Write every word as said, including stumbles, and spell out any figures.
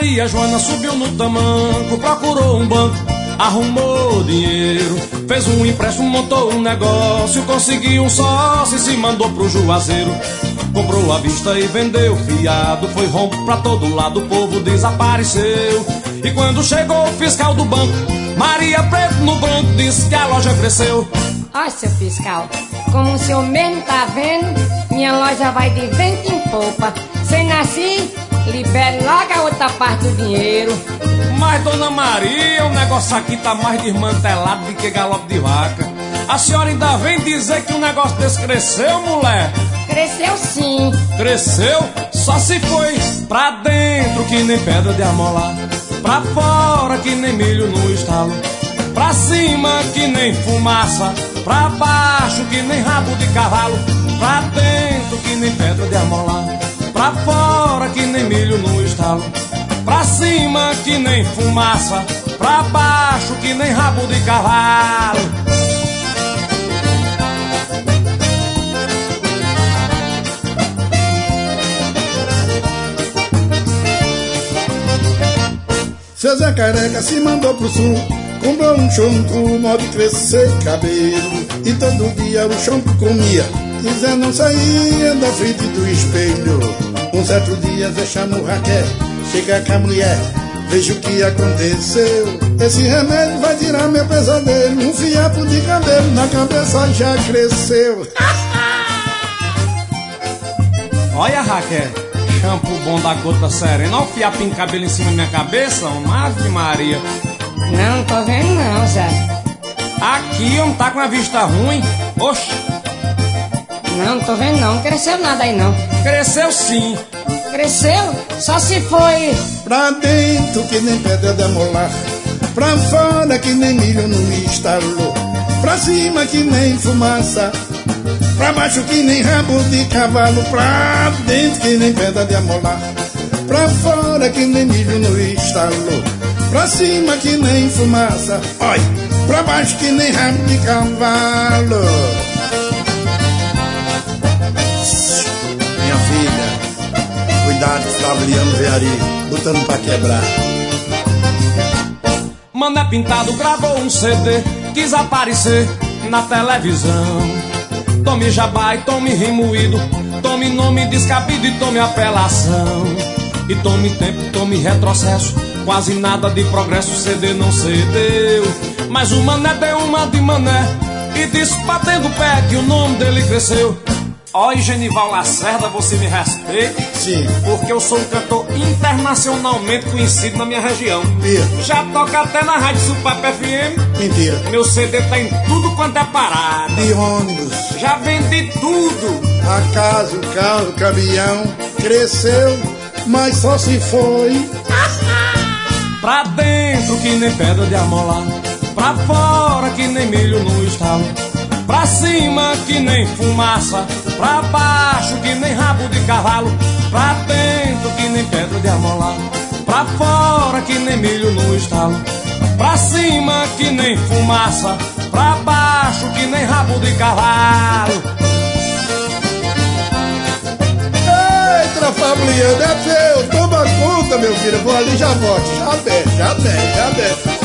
Maria Joana subiu no tamanco, procurou um banco, arrumou dinheiro, fez um empréstimo, montou um negócio, conseguiu um sócio e se mandou pro Juazeiro. Comprou à vista e vendeu fiado, foi rompo pra todo lado, o povo desapareceu. E quando chegou o fiscal do banco, Maria Preto no branco, disse que a loja cresceu. Ó, seu fiscal, como o senhor mesmo tá vendo, minha loja vai de vento em popa. Sendo assim, libere logo a outra parte do dinheiro. Mas, dona Maria, o negócio aqui tá mais desmantelado do que galope de vaca. A senhora ainda vem dizer que o negócio desse cresceu, mulher? Cresceu sim. Cresceu? Só se foi pra dentro que nem pedra de amolar, pra fora que nem milho no estalo, pra cima que nem fumaça, pra baixo que nem rabo de cavalo, pra dentro que nem pedra de amolar, pra fora que nem milho no estalo, pra cima que nem fumaça, pra baixo que nem rabo de cavalo. Seu Zé Careca se mandou pro sul, comprou um chonco, modo crescer cabelo, e todo dia o chonco comia, e Zé não saía da frente do espelho. Um certo dia Zé chamou Raquel, chega com a mulher, veja o que aconteceu. Esse remédio vai tirar meu pesadelo, um fiapo de cabelo na cabeça já cresceu. Olha, Raquel, shampoo bom da gota serena, olha o fiapinho de cabelo em cima da minha cabeça, uma Ave Maria. Não tô vendo não, Zé. Aqui não tá com a vista ruim? Oxe. Não, tô vendo não, não cresceu nada aí não. Cresceu sim. Cresceu? Só se foi. Pra dentro que nem pedra de amolar, pra fora que nem milho no estalo, pra cima que nem fumaça, pra baixo que nem rabo de cavalo, pra dentro que nem pedra de amolar, pra fora que nem milho no estalo, pra cima que nem fumaça, oi, pra baixo que nem rabo de cavalo. Minha filha, cuidado, Flaviano Veari, botando pra quebrar. Mané Pintado gravou um C D, quis aparecer na televisão. Tome jabá e tome remoído, tome nome descabido e tome apelação. E tome tempo, tome retrocesso, quase nada de progresso, C D não cedeu. Mas o mané deu uma de mané e disse batendo o pé que o nome dele cresceu. Ó, oh, Genival Lacerda, você me respeita? Sim. Porque eu sou um cantor internacionalmente conhecido na minha região. Mentira. Já toca até na Rádio Super F M. Mentira. Meu C D tá em tudo quanto é parada. De ônibus. Já vendi tudo. A casa, o carro, o caminhão cresceu, mas só se foi. Pra dentro que nem pedra de amolar, pra fora que nem milho no estalo, pra cima que nem fumaça, pra baixo que nem rabo de cavalo, pra dentro que nem pedra de amolar, pra fora que nem milho no estalo, pra cima que nem fumaça, pra baixo que nem rabo de cavalo. Eita, Fabliano, é teu, toma conta, meu filho, eu vou ali e já volto, já bem, já bem, já bem.